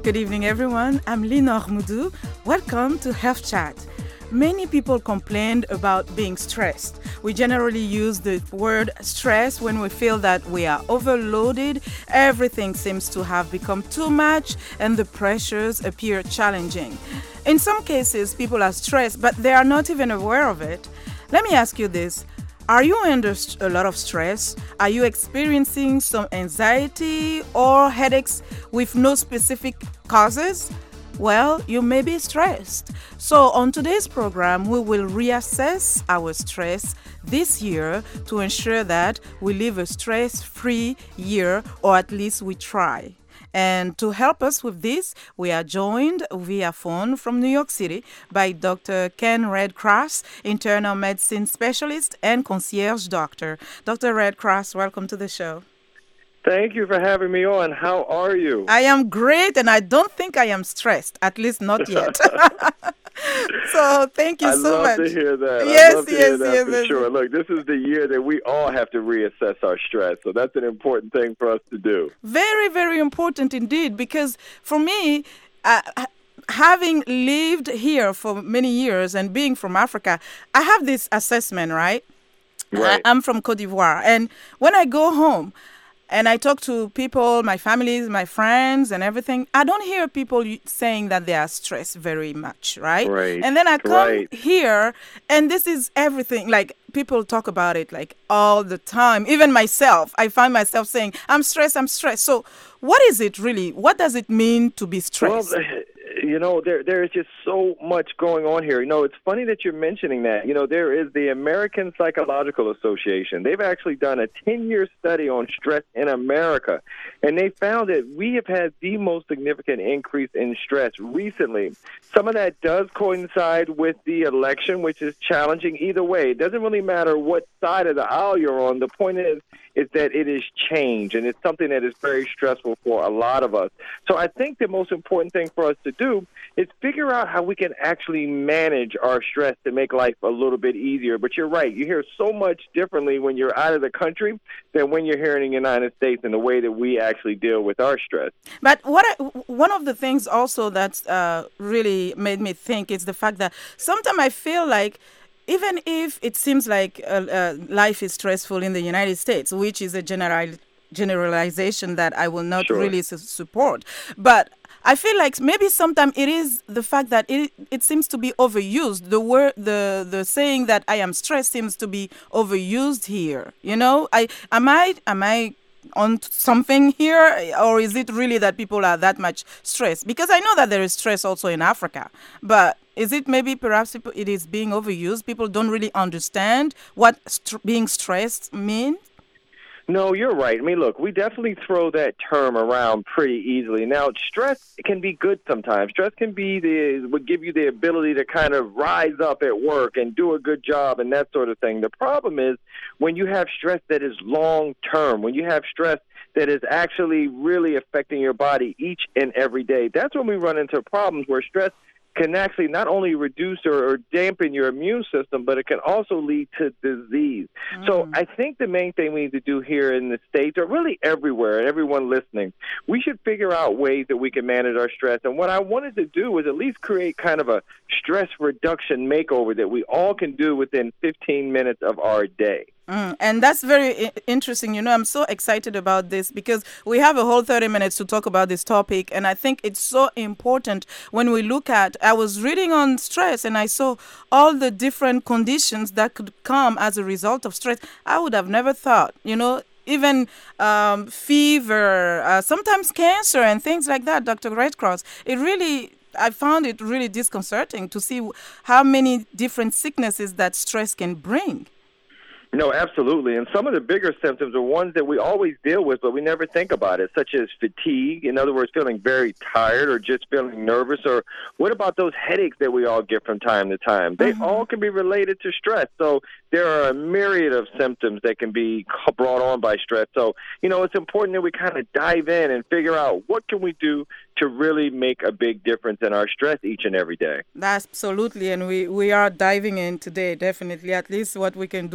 Good evening, everyone. I'm Linor Moudou. Welcome to Health Chat. Many people complain about being stressed. We generally use the word stress when we feel that we are overloaded, everything seems to have become too much, and the pressures appear challenging. In some cases, people are stressed, but they are not even aware of it. Let me ask you this. Are you under a lot of stress? Are you experiencing some anxiety or headaches with no specific causes? Well, you may be stressed. So on today's program, we will reassess our stress this year to ensure that we live a stress-free year, or at least we try. And to help us with this, we are joined via phone from New York City by Dr. Ken Redcross, internal medicine specialist and concierge doctor. Dr. Redcross, welcome to the show. Thank you for having me on. How are you? I am great, and I don't think I am stressed, at least not yet. So thank you so much. I love to hear that. Yes, I love to hear that yes, for yes. sure. Look, this is the year that we all have to reassess our stress, so that's an important thing for us to do. Very, very important indeed, because for me, having lived here for many years and being from Africa, I have this assessment, right? Right. I'm from Côte d'Ivoire, and when I go home, and I talk to people, my families, my friends, and everything, I don't hear people saying that they are stressed very much, right? Right. And then I come here, and this is everything. Like, people talk about it, like, all the time. Even myself, I find myself saying, I'm stressed, I'm stressed. So what is it really? What does it mean to be stressed? Well, there is just so much going on here. It's funny that you're mentioning that. There is the American Psychological Association. They've actually done a 10-year study on stress in America, and they found that we have had the most significant increase in stress recently. Some of that does coincide with the election, which is challenging either way. It doesn't really matter what side of the aisle you're on. The point is that it is change, and it's something that is very stressful for a lot of us. So I think the most important thing for us to do is figure out how we can actually manage our stress to make life a little bit easier. But you're right. You hear so much differently when you're out of the country than when you're here in the United States in the way that we actually deal with our stress. But one of the things also that's really made me think is the fact that sometimes I feel like even if it seems like life is stressful in the United States, which is a generalization that I will not really support, but I feel like maybe sometimes it is the fact that it seems to be overused. The saying that I am stressed seems to be overused here. Am I on something here, or is it really that people are that much stressed? Because I know that there is stress also in Africa, but is it maybe perhaps it is being overused? People don't really understand what being stressed means? No, you're right. I mean, look, we definitely throw that term around pretty easily. Now, stress can be good sometimes. Stress can would give you the ability to kind of rise up at work and do a good job and that sort of thing. The problem is when you have stress that is long term, when you have stress that is actually really affecting your body each and every day, that's when we run into problems where stress can actually not only reduce or dampen your immune system, but it can also lead to disease. So I think the main thing we need to do here in the States, or really everywhere, and everyone listening, we should figure out ways that we can manage our stress. And what I wanted to do was at least create kind of a stress reduction makeover that we all can do within 15 minutes of our day. And that's very interesting. I'm so excited about this because we have a whole 30 minutes to talk about this topic. And I think it's so important when we look at, I was reading on stress and I saw all the different conditions that could come as a result of stress. I would have never thought, even fever, sometimes cancer and things like that, Dr. Redcross. I found it really disconcerting to see how many different sicknesses that stress can bring. No, absolutely. And some of the bigger symptoms are ones that we always deal with, but we never think about it, such as fatigue, in other words, feeling very tired or just feeling nervous. Or what about those headaches that we all get from time to time? They all can be related to stress. So there are a myriad of symptoms that can be brought on by stress. So, it's important that we kind of dive in and figure out what can we do to really make a big difference in our stress each and every day. Absolutely. And we are diving in today, definitely, at least what we can do in this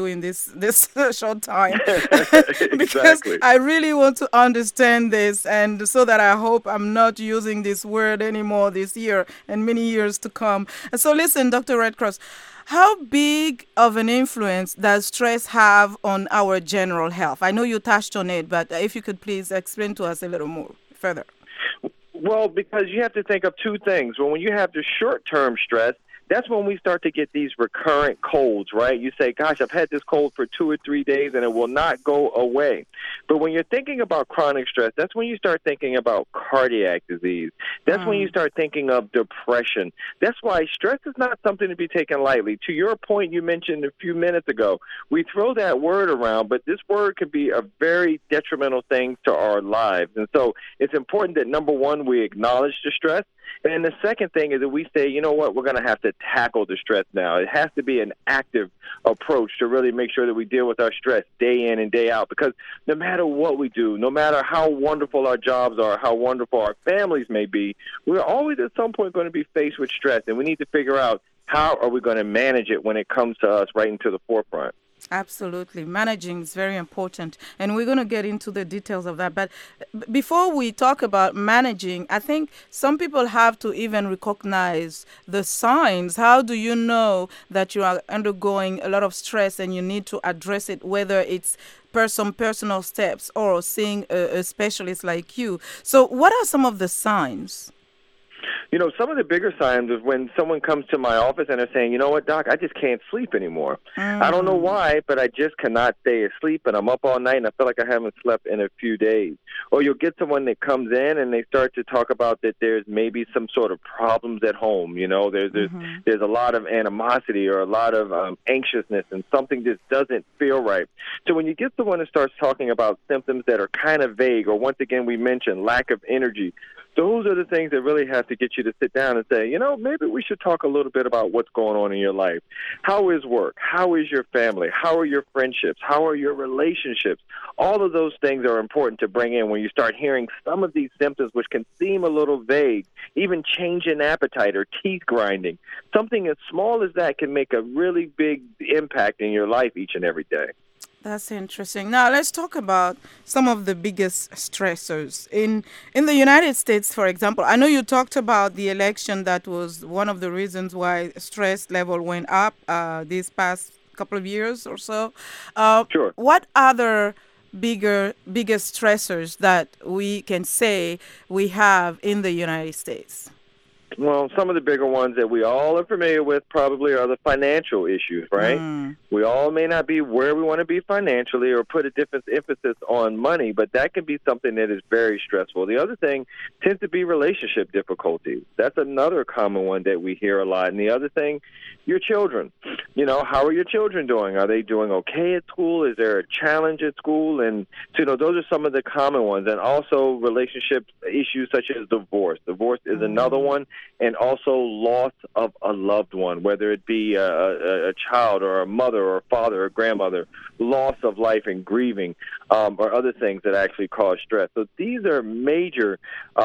this short time because Exactly. I really want to understand this, and so that I hope I'm not using this word anymore this year and many years to come. And so listen, Dr. Redcross, how big of an influence does stress have on our general health? I know you touched on it, but if you could please explain to us a little more further. Well, because you have to think of two things. When you have the short-term stress, that's when we start to get these recurrent colds, right? You say, gosh, I've had this cold for 2 or 3 days and it will not go away. But when you're thinking about chronic stress, that's when you start thinking about cardiac disease. That's when you start thinking of depression. That's why stress is not something to be taken lightly. To your point you mentioned a few minutes ago, we throw that word around, but this word can be a very detrimental thing to our lives. And so it's important that, number one, we acknowledge the stress. And the second thing is that we say, you know what, we're going to have to tackle the stress now. It has to be an active approach to really make sure that we deal with our stress day in and day out. Because no matter what we do, no matter how wonderful our jobs are, how wonderful our families may be, we're always at some point going to be faced with stress. And we need to figure out how are we going to manage it when it comes to us right into the forefront. Absolutely. Managing is very important. And we're going to get into the details of that. But before we talk about managing, I think some people have to even recognize the signs. How do you know that you are undergoing a lot of stress and you need to address it, whether it's some personal steps or seeing a specialist like you? So what are some of the signs? You know, some of the bigger signs is when someone comes to my office and they're saying, you know what, doc, I just can't sleep anymore. I don't know why, but I just cannot stay asleep, and I'm up all night, and I feel like I haven't slept in a few days. Or you'll get someone that comes in and they start to talk about that there's maybe some sort of problems at home. You know, there's a lot of animosity or a lot of anxiousness, and something just doesn't feel right. So when you get someone that starts talking about symptoms that are kind of vague, or once again we mentioned lack of energy, those are the things that really have to get you to sit down and say, you know, maybe we should talk a little bit about what's going on in your life. How is work? How is your family? How are your friendships? How are your relationships? All of those things are important to bring in when you start hearing some of these symptoms, which can seem a little vague, even change in appetite or teeth grinding. Something as small as that can make a really big impact in your life each and every day. That's interesting. Now, let's talk about some of the biggest stressors. In the United States, for example, I know you talked about the election. That was one of the reasons why stress level went up these past couple of years or so. Sure. What other biggest stressors that we can say we have in the United States? Well, some of the bigger ones that we all are familiar with probably are the financial issues, right? We all may not be where we want to be financially or put a different emphasis on money, but that can be something that is very stressful. The other thing tends to be relationship difficulties. That's another common one that we hear a lot. And the other thing, your children. You know, how are your children doing? Are they doing okay at school? Is there a challenge at school? And, so, you know, those are some of the common ones. And also relationship issues such as divorce. Divorce is another one. And also loss of a loved one, whether it be a child or a mother or a father or a grandmother, loss of life and grieving, or other things that actually cause stress. So these are major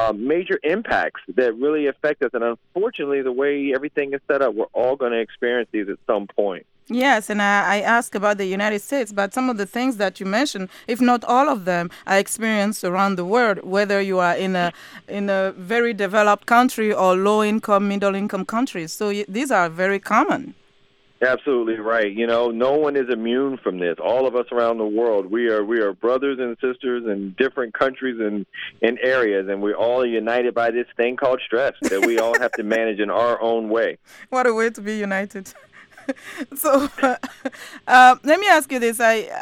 impacts that really affect us. And unfortunately, the way everything is set up, we're all going to experience these at some point. Yes, and I asked about the United States, but some of the things that you mentioned, if not all of them, are experienced around the world, whether you are in a very developed country or low-income, middle-income countries. So these are very common. Absolutely right. You know, no one is immune from this. All of us around the world, we are brothers and sisters in different countries and in areas, and we're all united by this thing called stress that we all have to manage in our own way. What a way to be united. So let me ask you this.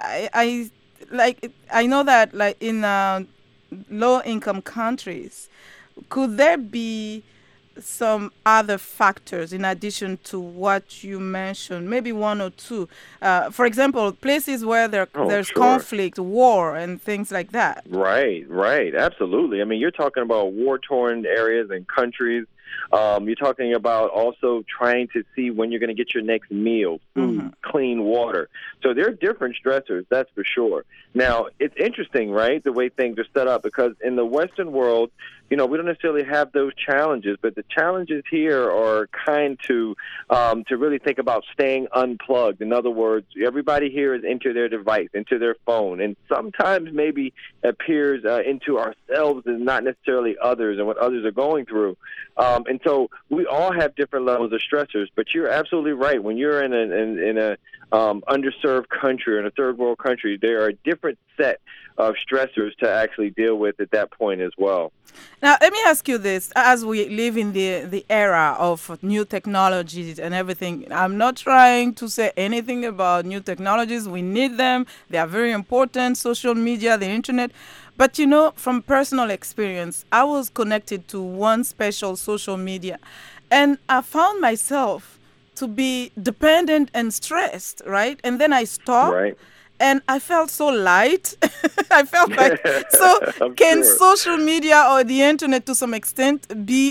I know that like in low-income countries, could there be some other factors in addition to what you mentioned, maybe one or two? For example, places where there's sure. conflict, war, and things like that. Right. Absolutely. I mean, you're talking about war-torn areas and countries. You're talking about also trying to see when you're going to get your next meal, food, clean water. So there are different stressors, that's for sure. Now, it's interesting, right, the way things are set up, because in the Western world, we don't necessarily have those challenges, but the challenges here are kind to really think about staying unplugged. In other words, everybody here is into their device, into their phone, and sometimes maybe appears into ourselves and not necessarily others and what others are going through. And so we all have different levels of stressors, but you're absolutely right. When you're in a underserved country or in a third world country, there are a different set of stressors to actually deal with at that point as well. Now, let me ask you this. As we live in the era of new technologies and everything, I'm not trying to say anything about new technologies. We need them. They are very important, social media, the internet. But, from personal experience, I was connected to one special social media, and I found myself to be dependent and stressed, right? And then I stopped. Right. And I felt so light. I felt like, so can social media or the internet to some extent be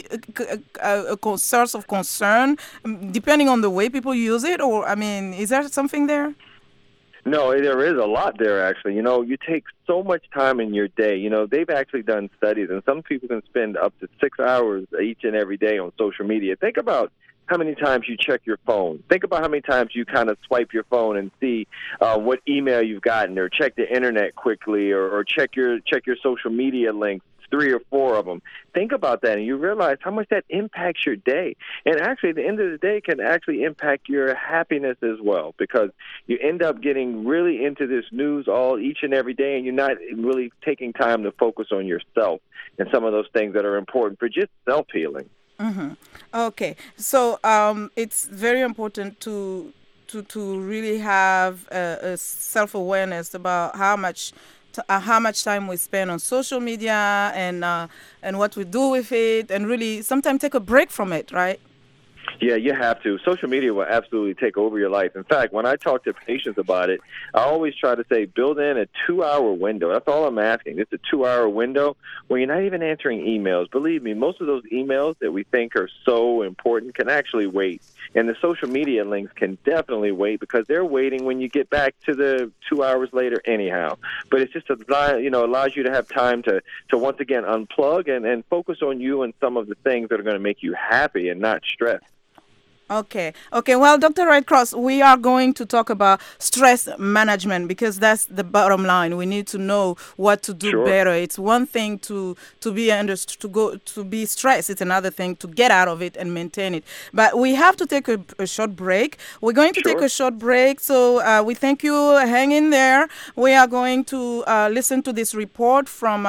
a source of concern, depending on the way people use it? Or, is there something there? No, there is a lot there, actually. You take so much time in your day. They've actually done studies, and some people can spend up to 6 hours each and every day on social media. Think about how many times you check your phone. Think about how many times you kind of swipe your phone and see what email you've gotten, or check the internet quickly, or check your social media links, 3 or 4 of them. Think about that, and you realize how much that impacts your day. And actually, at the end of the day, can actually impact your happiness as well, because you end up getting really into this news each and every day, and you're not really taking time to focus on yourself and some of those things that are important for just self-healing. Mm-hmm. Okay, so it's very important to really have a self-awareness about how much time we spend on social media and what we do with it, and really sometimes take a break from it, right? Yeah, you have to. Social media will absolutely take over your life. In fact, when I talk to patients about it, I always try to say build in a 2-hour window. That's all I'm asking. It's a 2-hour window where you're not even answering emails. Believe me, most of those emails that we think are so important can actually wait. And the social media links can definitely wait, because they're waiting when you get back to the 2 hours later anyhow. But it's just allows you to have time to once again unplug and focus on you and some of the things that are going to make you happy and not stressed. Okay. Well, Dr. Wright-Cross, we are going to talk about stress management, because that's the bottom line. We need to know what to do better. It's one thing to be stressed. It's another thing to get out of it and maintain it. But we have to take a short break. We're going to take a short break. So we thank you. Hang in there. We are going to listen to this report from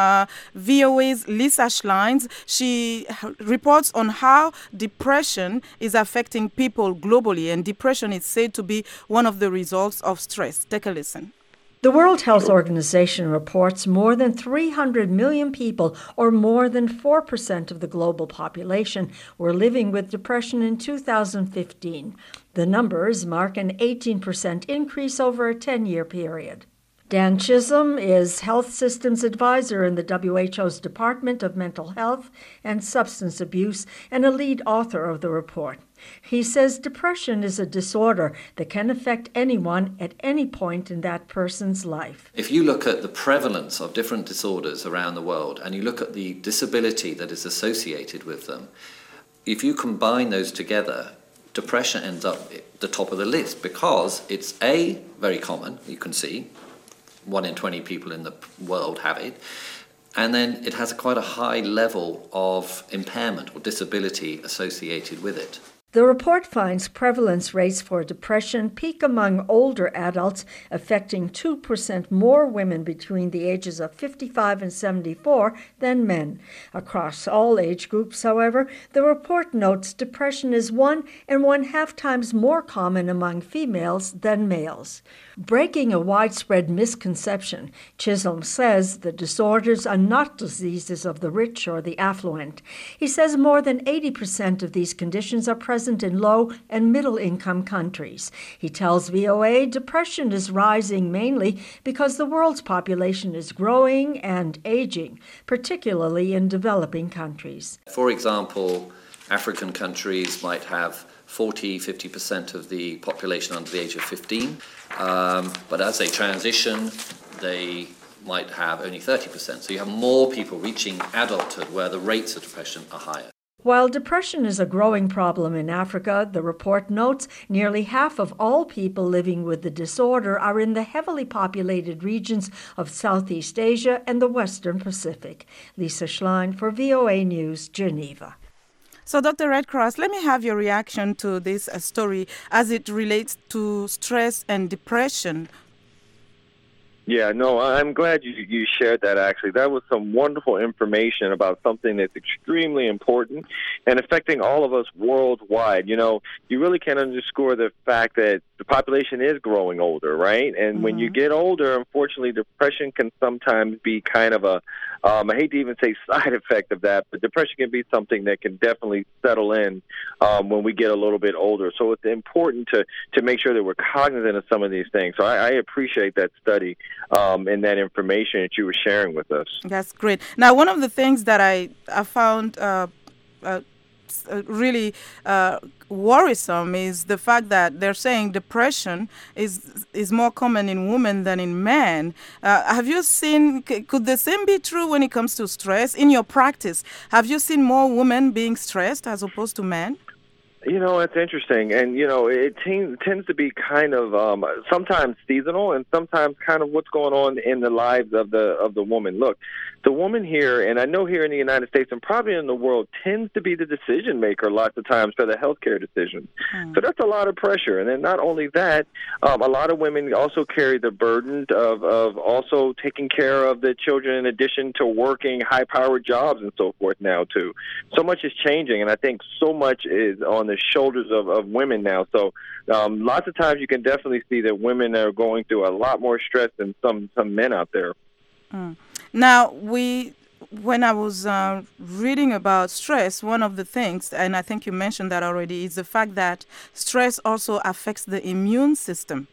VOA's Lisa Schleins. She reports on how depression is affecting people globally, and depression is said to be one of the results of stress. Take a listen. The World Health Organization reports more than 300 million people, or more than 4% of the global population, were living with depression in 2015. The numbers mark an 18% increase over a 10-year period. Dan Chisholm is Health Systems Advisor in the WHO's Department of Mental Health and Substance Abuse and a lead author of the report. He says depression is a disorder that can affect anyone at any point in that person's life. If you look at the prevalence of different disorders around the world, and you look at the disability that is associated with them, if you combine those together, depression ends up at the top of the list, because it's very common, you can see. 1 in 20 people in the world have it. And then it has quite a high level of impairment or disability associated with it. The report finds prevalence rates for depression peak among older adults, affecting 2% more women between the ages of 55 and 74 than men. Across all age groups, however, the report notes depression is 1.5 times more common among females than males. Breaking a widespread misconception, Chisholm says the disorders are not diseases of the rich or the affluent. He says more than 80% of these conditions are present in low and middle-income countries. He tells VOA depression is rising mainly because the world's population is growing and aging, particularly in developing countries. For example, African countries might have 40-50% of the population under the age of 15. But as they transition, they might have only 30%. So you have more people reaching adulthood where the rates of depression are higher. While depression is a growing problem in Africa, the report notes nearly half of all people living with the disorder are in the heavily populated regions of Southeast Asia and the Western Pacific. Lisa Schlein for VOA News, Geneva. So, Dr. Redcross, let me have your reaction to this story as it relates to stress and depression. Yeah, no, I'm glad you shared that, actually. That was some wonderful information about something that's extremely important and affecting all of us worldwide. You know, you really can't underscore the fact that the population is growing older, right? And when you get older, unfortunately, depression can sometimes be kind of a, I hate to even say side effect of that, but depression can be something that can definitely settle in when we get a little bit older. So it's important to make sure that we're cognizant of some of these things. So I appreciate that study and that information that you were sharing with us. That's great. Now, one of the things that I found really worrisome is the fact that they're saying depression is more common in women than in men. Have you seen, could the same be true when it comes to stress? In your practice, have you seen more women being stressed as opposed to men? You know, it's interesting, and, you know, it tends to be kind of sometimes seasonal and sometimes kind of what's going on in the lives of the woman. Look, the woman here, and I know here in the United States and probably in the world, tends to be the decision maker lots of times for the healthcare decisions. So that's a lot of pressure. And then not only that, a lot of women also carry the burden of also taking care of the children in addition to working high-powered jobs and so forth now, too. So much is changing, and I think so much is on the shoulders of women now. So lots of times you can definitely see that women are going through a lot more stress than some men out there. Now, when I was reading about stress, one of the things, and I think you mentioned that already, is the fact that stress also affects the immune system.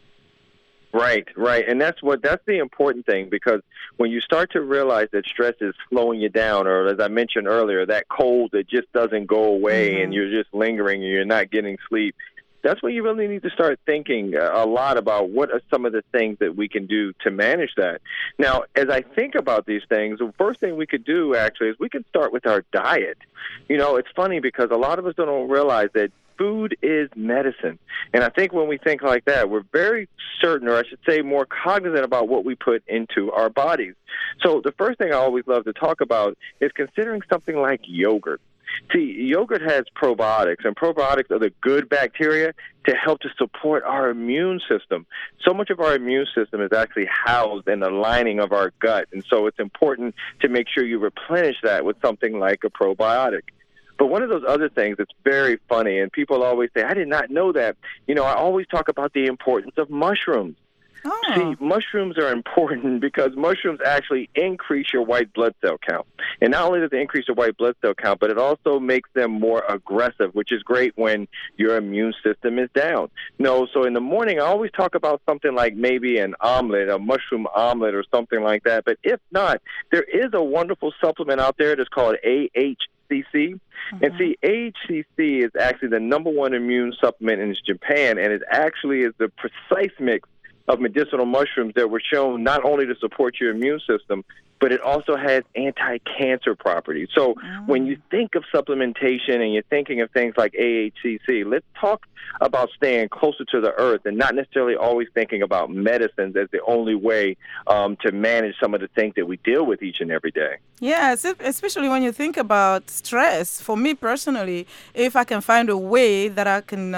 Right. And that's the important thing, because when you start to realize that stress is slowing you down, or as I mentioned earlier, that cold that just doesn't go away and you're just lingering and you're not getting sleep, that's when you really need to start thinking a lot about what are some of the things that we can do to manage that. Now, as I think about these things, the first thing we could do actually is we can start with our diet. You know, it's funny because a lot of us don't realize that food is medicine. And I think when we think like that, we're very certain, or I should say more cognizant about what we put into our bodies. So the first thing I always love to talk about is considering something like yogurt. See, yogurt has probiotics, and probiotics are the good bacteria to help to support our immune system. So much of our immune system is actually housed in the lining of our gut, and so it's important to make sure you replenish that with something like a probiotic. But one of those other things that's very funny, and people always say, I did not know that. You know, I always talk about the importance of mushrooms. See, mushrooms are important because mushrooms actually increase your white blood cell count. And not only does it increase your white blood cell count, but it also makes them more aggressive, which is great when your immune system is down. No, so in the morning, I always talk about something like maybe an omelet, a mushroom omelet or something like that. But if not, there is a wonderful supplement out there that's called AHCC. And see, AHCC is actually the #1 immune supplement in Japan, and it actually is the precise mix of medicinal mushrooms that were shown not only to support your immune system, but it also has anti-cancer properties. So when you think of supplementation and you're thinking of things like AHCC, let's talk about staying closer to the earth and not necessarily always thinking about medicines as the only way to manage some of the things that we deal with each and every day. Yes, especially when you think about stress. For me personally, if I can find a way that I can,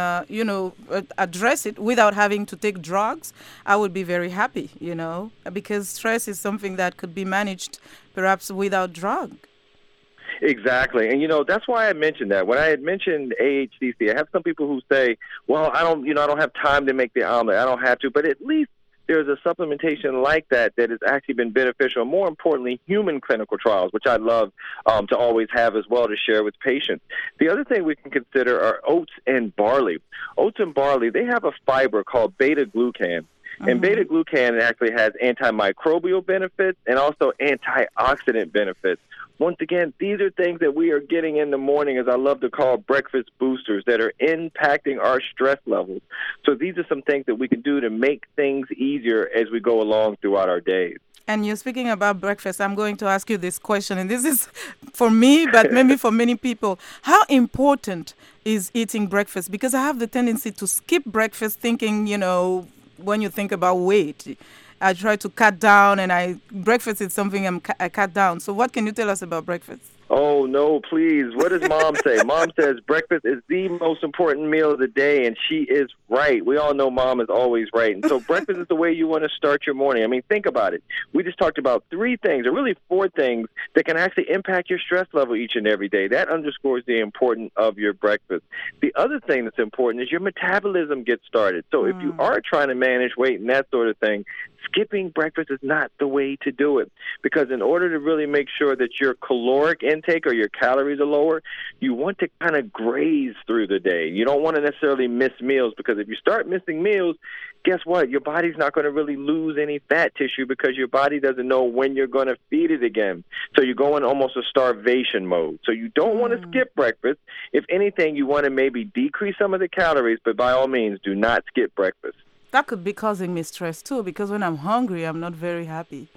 address it without having to take drugs, I would be very happy, because stress is something that could be managed perhaps without drug. Exactly. And, that's why I mentioned that. When I had mentioned AHCC, I have some people who say, well, I don't have time to make the omelet. I don't have to. But at least there's a supplementation like that has actually been beneficial. More importantly, human clinical trials, which I love to always have as well to share with patients. The other thing we can consider are oats and barley. Oats and barley, they have a fiber called beta-glucan. And beta-glucan actually has antimicrobial benefits and also antioxidant benefits. Once again, these are things that we are getting in the morning, as I love to call breakfast boosters, that are impacting our stress levels. So these are some things that we can do to make things easier as we go along throughout our days. And you're speaking about breakfast. I'm going to ask you this question, and this is for me, but maybe for many people. How important is eating breakfast? Because I have the tendency to skip breakfast thinking, when you think about weight, I try to cut down, and breakfast is something I cut down. So what can you tell us about breakfast? Oh, no, please. What does Mom say? Mom says breakfast is the most important meal of the day, and she is right. We all know Mom is always right. And so breakfast is the way you want to start your morning. I mean, think about it. We just talked about 3 things, or really 4 things, that can actually impact your stress level each and every day. That underscores the importance of your breakfast. The other thing that's important is your metabolism gets started. So if you are trying to manage weight and that sort of thing, skipping breakfast is not the way to do it, because in order to really make sure that your caloric intake or your calories are lower, you want to kind of graze through the day. You don't want to necessarily miss meals, because if you start missing meals, guess what? Your body's not going to really lose any fat tissue, because your body doesn't know when you're going to feed it again. So you go in almost a starvation mode. So you don't want to skip breakfast. If anything, you want to maybe decrease some of the calories, but by all means, do not skip breakfast. That could be causing me stress, too, because when I'm hungry, I'm not very happy.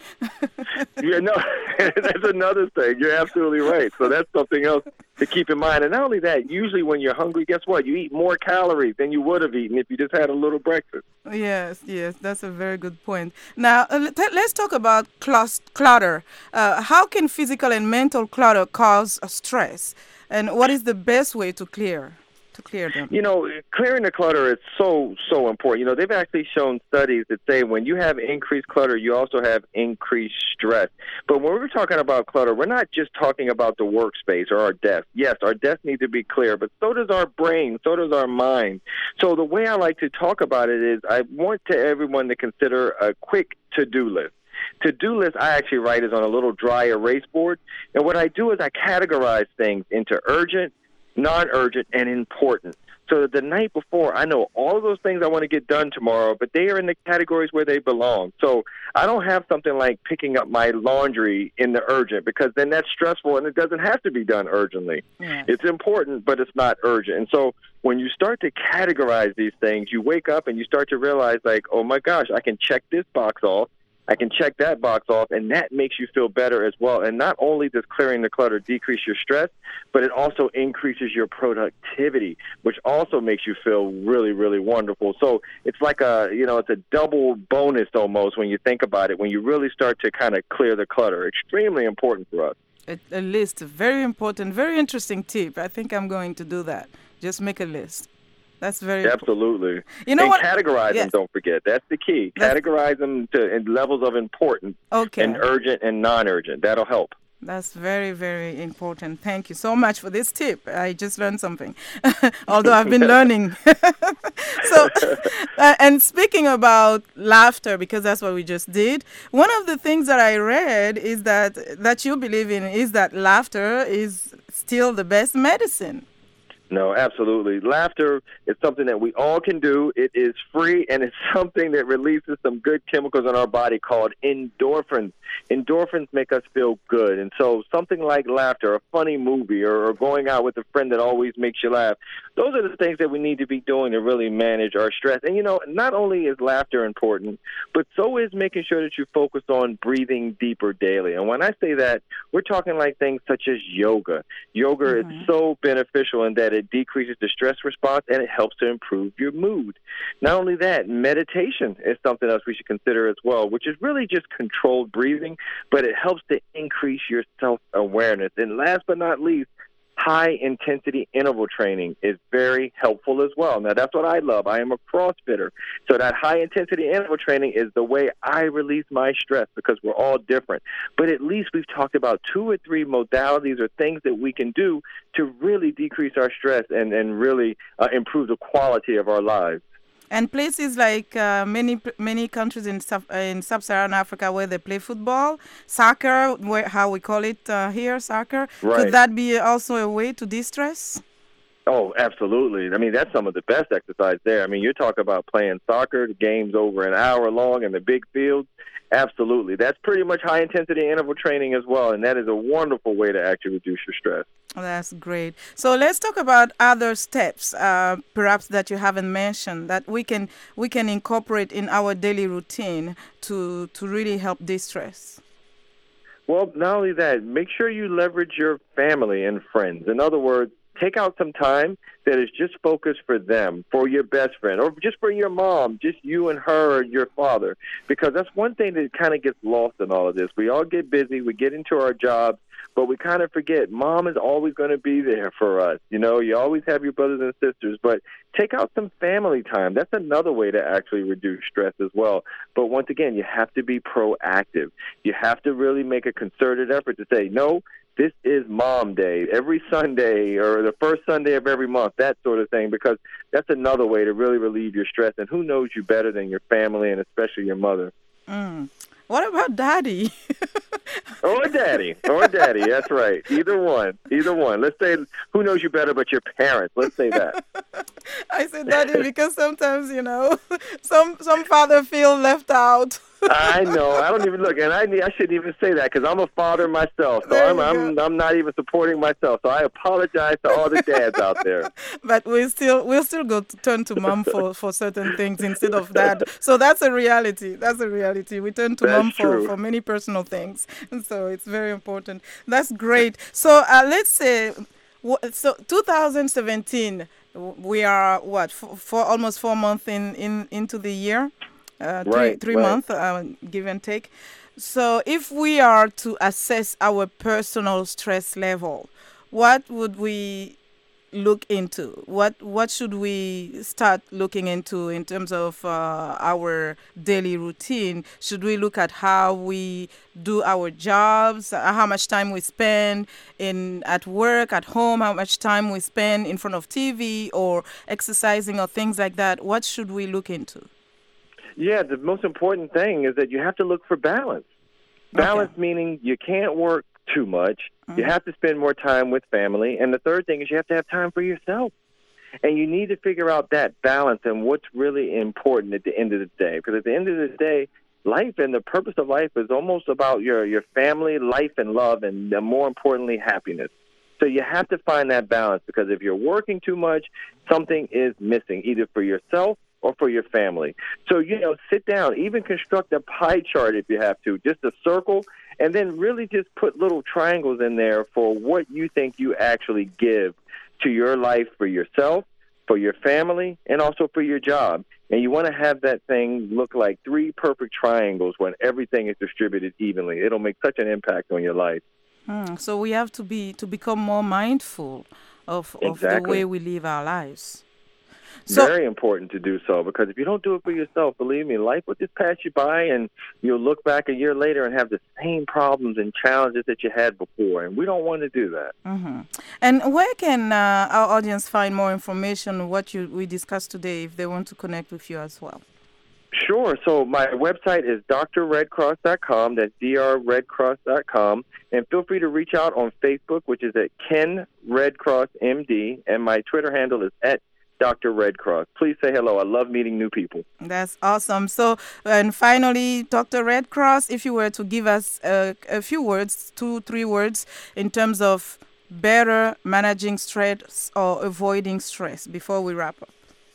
That's another thing. You're absolutely right. So that's something else to keep in mind. And not only that, usually when you're hungry, guess what? You eat more calories than you would have eaten if you just had a little breakfast. Yes, that's a very good point. Now, let's talk about clutter. How can physical and mental clutter cause stress? And what is the best way to clear them? Clearing the clutter is so important. They've actually shown studies that say when you have increased clutter, you also have increased stress. But when we're talking about clutter, we're not just talking about the workspace or our desk. Yes, our desk needs to be clear, but so does our brain, so does our mind. So the way I like to talk about it is I want everyone to consider a quick to-do list. To-do list I actually write is on a little dry erase board. And what I do is I categorize things into urgent, non-urgent, and important. So that the night before, I know all of those things I want to get done tomorrow, but they are in the categories where they belong. So I don't have something like picking up my laundry in the urgent, because then that's stressful and it doesn't have to be done urgently. Yeah. It's important, but it's not urgent. And so when you start to categorize these things, you wake up and you start to realize, like, oh my gosh, I can check this box off, I can check that box off, and that makes you feel better as well. And not only does clearing the clutter decrease your stress, but it also increases your productivity, which also makes you feel really, really wonderful. So it's like it's a double bonus almost when you think about it, when you really start to kind of clear the clutter. Extremely important for us. A list, very important, very interesting tip. I think I'm going to do that. Just make a list. That's very absolutely. You know and what? Categorize them. Don't forget. That's the key. Categorize them in levels of importance. Okay. And urgent and non-urgent. That'll help. That's very, very important. Thank you so much for this tip. I just learned something, although I've been learning. So, and speaking about laughter, because that's what we just did, one of the things that I read is that you believe in is that laughter is still the best medicine. No, absolutely. Laughter is something that we all can do. It is free, and it's something that releases some good chemicals in our body called endorphins. Endorphins make us feel good. And so something like laughter, a funny movie, or going out with a friend that always makes you laugh, those are the things that we need to be doing to really manage our stress. And, not only is laughter important, but so is making sure that you focus on breathing deeper daily. And when I say that, we're talking like things such as yoga. Yoga is so beneficial in that it decreases the stress response and it helps to improve your mood. Not only that, meditation is something else we should consider as well, which is really just controlled breathing, but it helps to increase your self-awareness. And last but not least, high-intensity interval training is very helpful as well. Now, that's what I love. I am a CrossFitter. So that high-intensity interval training is the way I release my stress, because we're all different. But at least we've talked about 2 or 3 modalities or things that we can do to really decrease our stress and really improve the quality of our lives. And places like many countries in sub-Saharan Africa where they play football, soccer, how we call it here, soccer. Right. Could that be also a way to de-stress? Oh, absolutely. I mean, that's some of the best exercise there. I mean, you're talking about playing soccer, the game's over an hour long in the big field. Absolutely. That's pretty much high-intensity interval training as well, and that is a wonderful way to actually reduce your stress. That's great. So let's talk about other steps, perhaps that you haven't mentioned, that we can incorporate in our daily routine to really help de-stress. Well, not only that, make sure you leverage your family and friends. In other words, take out some time that is just focused for them, for your best friend, or just for your mom, just you and her or your father. Because that's one thing that kind of gets lost in all of this. We all get busy, we get into our jobs, but we kind of forget mom is always going to be there for us. You know, you always have your brothers and sisters, but take out some family time. That's another way to actually reduce stress as well. But once again, you have to be proactive. You have to really make a concerted effort to say, no, this is Mom Day every Sunday or the first Sunday of every month, that sort of thing, because that's another way to really relieve your stress. And who knows you better than your family and especially your mother? Mm. What about daddy? Or daddy. That's right. Either one. Let's say, who knows you better but your parents? Let's say that. I said daddy because sometimes, some father feel left out. I know. I don't even look, and I shouldn't even say that because I'm a father myself, so I'm not even supporting myself. So I apologize to all the dads out there. But we'll still go to turn to mom for certain things instead of dad. So that's a reality. We turn to mom for many personal things, and so it's very important. That's great. So let's say, 2017. We are for almost 4 months into the year. Three months, give and take. So if we are to assess our personal stress level, what would we look into? What should we start looking into in terms of our daily routine? Should we look at how we do our jobs, how much time we spend at work, at home, how much time we spend in front of TV or exercising or things like that? What should we look into? Yeah, the most important thing is that you have to look for balance. Balance meaning you can't work too much. Mm-hmm. You have to spend more time with family. And the third thing is you have to have time for yourself. And you need to figure out that balance and what's really important at the end of the day. Because at the end of the day, life and the purpose of life is almost about your family, life, and love, and more importantly, happiness. So you have to find that balance because if you're working too much, something is missing, either for yourself or for your family. So, sit down, even construct a pie chart if you have to, just a circle, and then really just put little triangles in there for what you think you actually give to your life for yourself, for your family, and also for your job. And you want to have that thing look like 3 perfect triangles when everything is distributed evenly. It'll make such an impact on your life. So we have to become more mindful of the way we live our lives. Very important to do so, because if you don't do it for yourself, believe me, life will just pass you by and you'll look back a year later and have the same problems and challenges that you had before, and we don't want to do that. Mm-hmm. And where can our audience find more information on what we discussed today if they want to connect with you as well? Sure. So my website is drredcross.com. That's drredcross.com. And feel free to reach out on Facebook, which is at Ken Red Cross MD, and my Twitter handle is at Dr. Red Cross. Please say hello. I love meeting new people. That's awesome. So, and finally, Dr. Red Cross, if you were to give us a few words, 2-3 words, in terms of better managing stress or avoiding stress before we wrap up.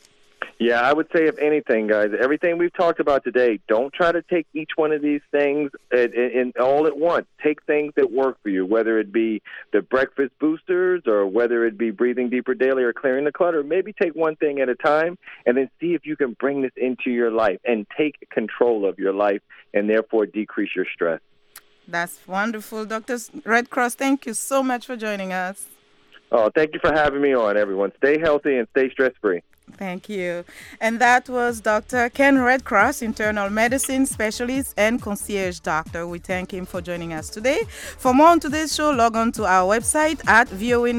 Yeah, I would say, if anything, guys, everything we've talked about today, don't try to take each one of these things in all at once. Take things that work for you, whether it be the breakfast boosters or whether it be breathing deeper daily or clearing the clutter. Maybe take one thing at a time and then see if you can bring this into your life and take control of your life and therefore decrease your stress. That's wonderful. Dr. Red Cross, thank you so much for joining us. Oh, thank you for having me on, everyone. Stay healthy and stay stress-free. Thank you. And that was Dr. Ken Red Cross, internal medicine specialist and concierge doctor. We thank him for joining us today. For more on today's show, log on to our website at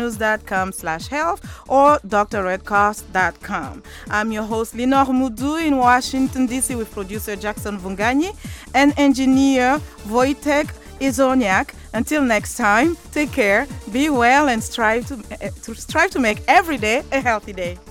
voanews.com/health or drredcross.com. I'm your host, Lenore Moudou, in Washington, D.C. with producer Jackson Vunganyi and engineer Wojtek Izoniak. Until next time, take care, be well, and strive to make every day a healthy day.